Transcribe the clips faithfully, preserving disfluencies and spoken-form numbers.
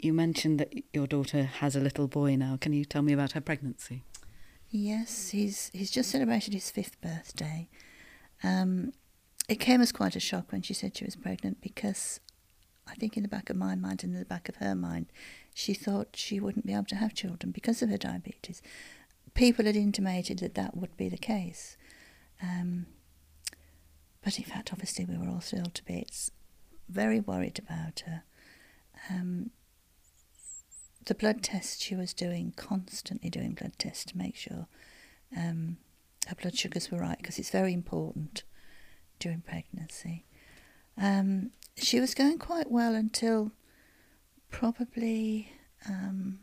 You mentioned that your daughter has a little boy now. Can you tell me about her pregnancy? Yes, he's he's just celebrated his fifth birthday. Um, it came as quite a shock when she said she was pregnant, because I think in the back of my mind and in the back of her mind, she thought she wouldn't be able to have children because of her diabetes. People had intimated that that would be the case. Um, but in fact, obviously, we were all thrilled to bits, very worried about her. Um, the blood tests she was doing, constantly doing blood tests to make sure um, her blood sugars were right, because it's very important during pregnancy. Um, she was going quite well until probably, um,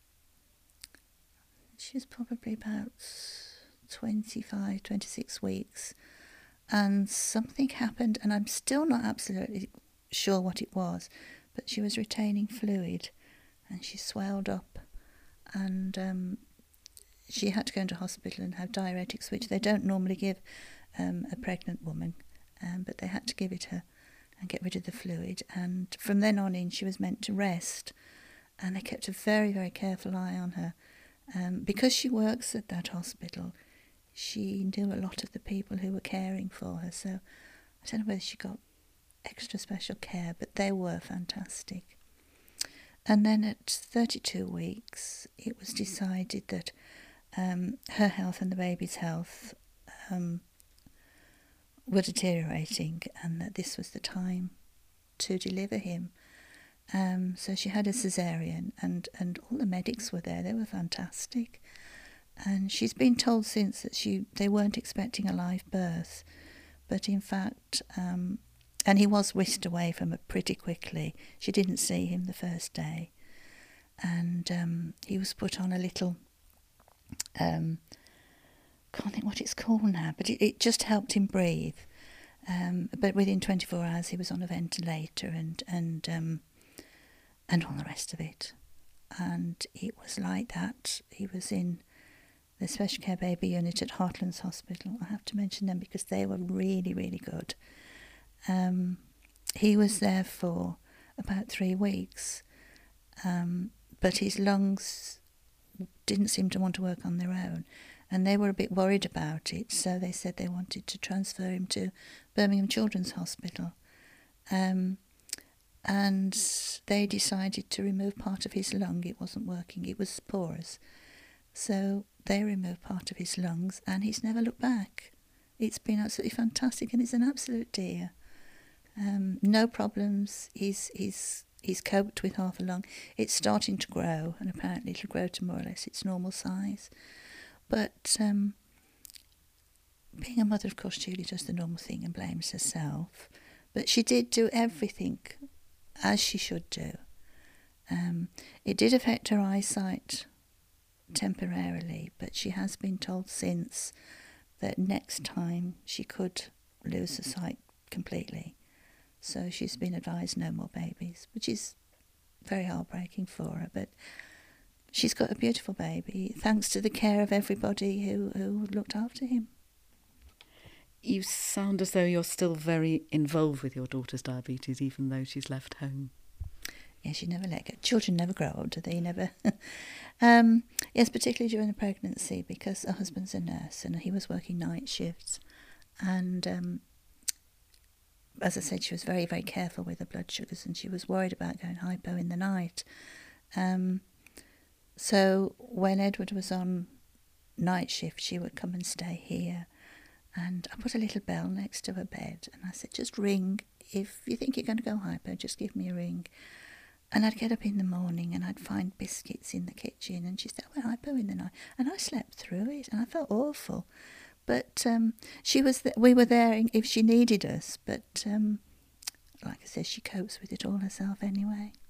she was probably about twenty-five, twenty-six weeks, and something happened, and I'm still not absolutely sure what it was, but she was retaining fluid, and she swelled up, and um, she had to go into hospital and have diuretics, which they don't normally give um, a pregnant woman, um, but they had to give it her and get rid of the fluid. And from then on in, she was meant to rest, and they kept a very, very careful eye on her. Um, because she works at that hospital, she knew a lot of the people who were caring for her, so I don't know whether she got extra special care, but they were fantastic. And then at thirty-two weeks, it was decided that um, her health and the baby's health um, were deteriorating, and that this was the time to deliver him. Um, so she had a caesarean, and, and all the medics were there. They were fantastic. And she's been told since that she they weren't expecting a live birth, but in fact, um, and he was whisked away from her pretty quickly. She didn't see him the first day, and um, he was put on a little, um, can't think what it's called now, but it, it just helped him breathe. Um, but within twenty-four hours, he was on a ventilator, and and um, and all the rest of it. And it was like that. He was in the special care baby unit at Heartlands Hospital. I have to mention them because they were really, really good. Um, he was there for about three weeks, um, but his lungs didn't seem to want to work on their own, and they were a bit worried about it, so they said they wanted to transfer him to Birmingham Children's Hospital. Um, and they decided to remove part of his lung. It wasn't working, it was porous. So they removed part of his lungs, and he's never looked back. It's been absolutely fantastic, and he's an absolute dear. Um, no problems. He's he's he's coped with half a lung. It's starting to grow, and apparently it'll grow to more or less its normal size. But um, being a mother, of course, Julie does the normal thing and blames herself. But she did do everything as she should do. Um, it did affect her eyesight temporarily, but she has been told since that next time she could lose her sight completely. So she's been advised no more babies, which is very heartbreaking for her. But she's got a beautiful baby, thanks to the care of everybody who, who looked after him. You sound as though you're still very involved with your daughter's diabetes, even though she's left home. Yes, you never let go. Children never grow old, do they? Never. um, yes, particularly during the pregnancy, because her husband's a nurse and he was working night shifts. And um, as I said, she was very, very careful with her blood sugars, and she was worried about going hypo in the night. Um, so when Edward was on night shift, she would come and stay here. And I put a little bell next to her bed, and I said, just ring. If you think you're going to go hypo, just give me a ring. And I'd get up in the morning and I'd find biscuits in the kitchen, and she said, I went hypo in the night. And I slept through it, and I felt awful. But um, she was th- we were there if she needed us. But um, like I said, she copes with it all herself anyway.